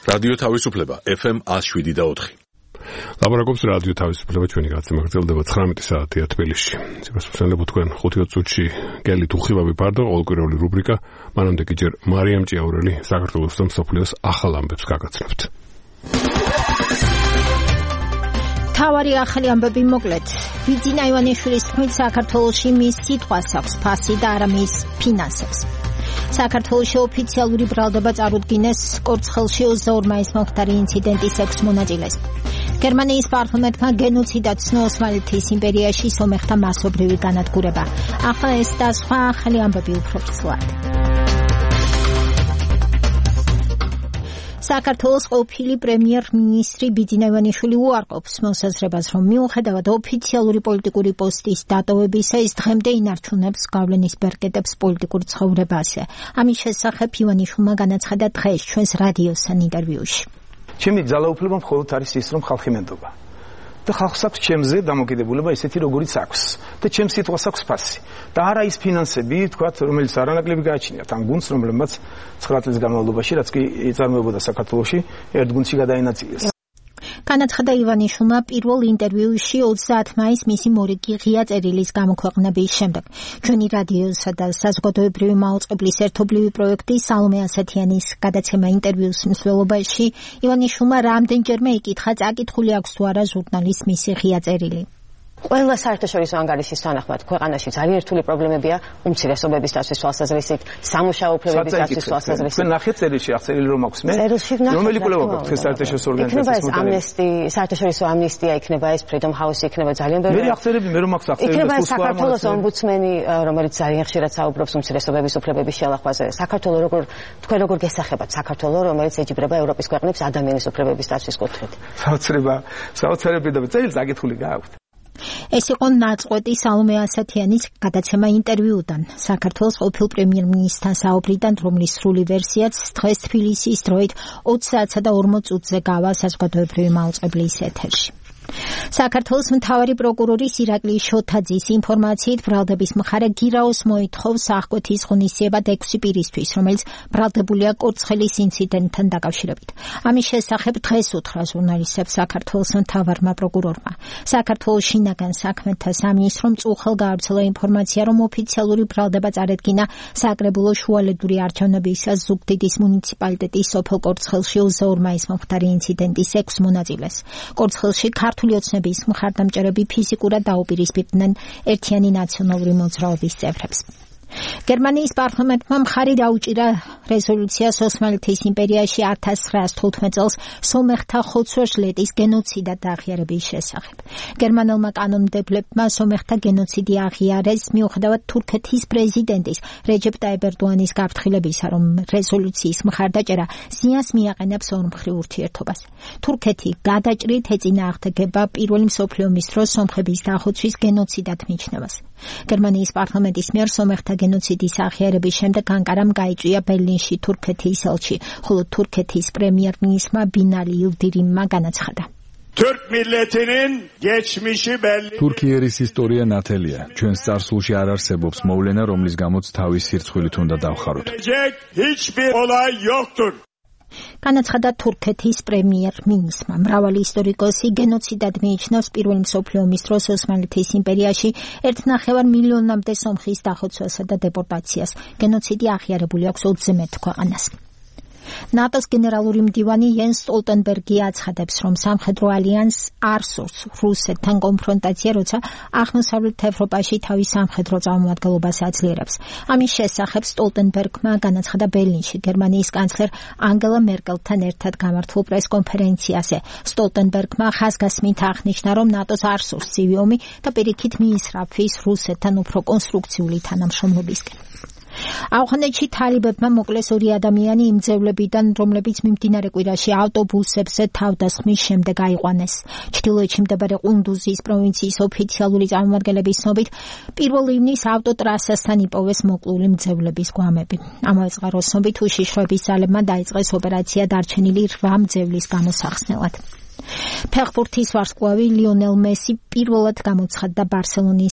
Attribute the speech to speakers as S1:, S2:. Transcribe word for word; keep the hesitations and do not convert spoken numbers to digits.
S1: რადიო თავისუფლება ეფ ემ one oh seven და four.
S2: ლაბორატორიის რადიო თავისუფლება ჩვენი გაცემა გრძელდება ცხრამეტი საათია თბილისში. სიბრასვენლებო თქვენ ხუთი წუთში გელით უხილავი ბარდა ყოველკვირეული რუბრიკა, მანამდე კი ჯერ მარიამ ჭიაურელი საქართველოს და მსოფლიოს ახალ ამბებს გაგაცნობთ.
S3: თავარი ახალი ამბები მოკლედ. ბიძინა ივანიშვილის თქმით საქართველოში მის სიტყვას აქვს ფასი და არა მის ფინანსებს. საქართველოში ოფიციალური ბრალდება წარუდგინეს კორცხელში ოცდაორ მაისს მომხდარი ინციდენტის ექვს მონაწილეს. გერმანიის პარლამენტმა გენოციდად ცნო ოსმალეთის იმპერიაში სომეხთა მასობრივი განადგურება. ახლა ეს და სხვა ახალი ამბები უფრო ვრცლად. საქართველოს ყოფილი პრემიერ-მინისტრი ბიძინა ივანიშვილი უარყოფს მოსაზრებას, რომ მიუხედავად ოფიციალური პოლიტიკური პოსტის დატოვებისა, ის დღემდე ინარჩუნებს გავლენის ბერკეტებს პოლიტიკურ ცხოვრებაზე. ამის შესახებ ივანიშვილმა განაცხადა დღეს ჩვენს რადიოსთან ინტერვიუში.
S4: ჩემი ძალაუფლება მხოლოდ არის ის, რომ ხალხი მენდობა. და ხალხს აქვს ჩემზე დამოკიდებულება ისეთი როგორიც აქვს და ჩემს სიტყვას აქვს ფასი და არა ის ფინანსები თქვათ რომელიც არანაკლები გააჩნიათ ამ გუნდს რომლებმაც ცხრა წლის განმავლობაში რაც კი იწარმოებოდა საქართველოში ერთ გუნდში გადაინაწილეს.
S3: განაცხადა ივანიშვილმა პირველ ინტერვიუში ოცდაათ მაისს მისი მორიგი ღია წერილის გამოქვეყნების შემდეგ. ჩვენი რადიოსა და საზოგადოებრივი მაუწყებლის ერთობლივი პროექტი სალომე ასათიანის გადაცემა ინტერვიუს მსვლელობაში ივანიშვილმა რამდენჯერმე იკითხა წაკითხული აქვს თუ არა ჟურნალის მისი ღია წერილი.
S5: ყველა საერთაშორისო ანგარიშის თანახმად ქვეყანაში ძალიან რთული პრობლემებია უმცირესობების დაცვის თვალსაზრისით, სამუშაო უფლებების დაცვის თვალსაზრისით.
S4: თქვენ ნახეთ წერილში აღწერილი რომ აქვს მე? რომელი კვლევა გაქვთ ეს საერთაშორისო ორგანიზაციის
S5: იქნება ამნესტი, საერთაშორისო ამნისტია იქნება ეს ფრიდომ ჰაუსი იქნება ძალიან ბევრი.
S4: მე აღწერები მე რომ აქვს აღწერილი
S5: იქნება საქართველოს ომბუდსმენი, რომელიც ძალიან ხშირად საუბრობს უმცირესობების უფლებების შელახვაზე. საქართველოს როგორ თქვენ როგორ გესახებათ საქართველოს რომელიც ეჯიბრება ევროპის ქვეყნებს ადამიანის უფლებების დაცვის კუთხით.
S4: საოცრება, საოცრები და წერილს აკითხული გააქვთ.
S3: ეს იყო ნაწყვეტი სალომე ასათიანის გადაცემა ინტერვიუდან საქართველოს ყოფილ პრემიერ-მინისტრთან საუბრიდან, რომლის სრული ვერსიაც დღეს თბილისის დროით ოცი საათსა და ორმოც წუთზე გავა საზოგადოებრივი მაუწყებლის ეთერში. საქართველოს მთავარი პროკურორის ირაკლი შოთაძის ინფორმაციით ბრალდების მხარე გირაოს მოითხოვს აღკვეთის ღონისძიებად ექვსი პირისთვის, რომელიც ბრალდებულია კორცხელის ინციდენტთან დაკავშირებით. ამის შესახებ დღეს უთხრა ჟურნალისტებს საქართველოს მთავარმა პროკურორმა. საქართველოს შინაგან საქმეთა სამინისტრომ წუხელ გაავრცელა ინფორმაცია, რომ ოფიციალური ბრალდება წარედგინა საკრებულო შუალედური არჩევნებისას ზუგდიდის მუნიციპალიტეტის სოფელ კორცხელში ოცდაორ მაისს მომხდარი ინციდენტის ექვს მონაწილეს. კორცხელში ქართული ოცნების მხარდამჭერები ფიზიკურად დაუპირისპირდნენ ერთიანი ნაციონალური მოძრაობის წევრებს. გერმანიის პარლამენტმა მხარი დაუჭირა რეზოლუციას ოსმალეთის იმპერიაში ათას ცხრაას თოთხმეტ წელს სომეხთა ხოცვა-ჟლეტის გენოციდად აღიარების შესახებ. გერმანელმა კანონმდებლებმა სომეხთა გენოციდი აღიარეს მიუხედავად თურქეთის პრეზიდენტის რეჯეპ ტაიპ ერდოანის გაფრთხილებისა, რომ რეზოლუციის მხარდაჭერა ზიანს მიაყენებს ორმხრივ ურთიერთობას. თურქეთი გადაჭრით ეწინააღმდეგება პირველი მსოფლიო ომის დროს სომხების დახოცვის გენოციდად მიჩნევას. გერმანიის პარლამენტის მიერ სომეხთა გენოციდის აღიარების შემდეგ ანკარამ გაიწვია ბერლინში თურქეთის ელჩი, ხოლო თურქეთის პრემიერ-მინისტრმა ბინალი ილდირიმმა განაცხადა.
S6: თურქეთის ისტორია ნათელია. ჩვენს წარსულში არ არსებობს მოვლენა, რომლის გამოც თავის სირცხვილით უნდა დავხაროთ.
S3: განაცხადა თურქეთის პრემიერ-მინისტრმა. მრავალი ისტორიკოსი გენოციდად მიიჩნევს პირველი მსოფლიო ომის დროს ოსმალეთის იმპერიაში ერთნახევარ მილიონამდე სომხის დახოცვასა და დეპორტაციას. გენოციდი აღიარებული აქვს ოცზე მეტ ქვეყანას. ნატოს გენერალური მდივანი იენს სტოლტენბერგი აცხადებს, რომ სამხედრო ალიანსს არ სურს რუსეთთან კონფრონტაცია, როცა აღმოსავლეთ ევროპაში თავის სამხედრო წარმომადგენლობას აძლიერებს. ამის შესახებ სტოლტენბერგმა განაცხადა ბერლინში გერმანიის კანცლერ ანგელა მერკელთან ერთად გამართულ პრესკონფერენციაზე. სტოლტენბერგმა ხაზგასმით აღნიშნა, რომ ნატოს არ სურს ცივი ომი და პირიქით მიისწრაფვის რუსეთთან უფრო კონსტრუქციული თანამშრომლობისკენ. ავღანეთში თალიბებმა მოკლეს ორი ადამიანი იმ ძევლებიდან, რომლებიც მიმდინარე კვირაში ავტობუსებზე თავდასხმის შემდეგ აიყვანეს. ჩრდილოეთში მდებარე ყუნდუზის პროვინციის ოფიციალური წარმომადგენლების ცნობით, პირველ ივნის ავტოტრასასთან იპოვეს მოკლული მძევლების გვამები. ამავე წყაროს ცნობით, უშიშროების ძალებმა დაიწყეს ოპერაცია დარჩენილი რვა მძევლის გამოსახსნელად. ფეხბურთის ვარსკვლავი ლიონელ მესი პირველად გამოცხადდა ბარსელონის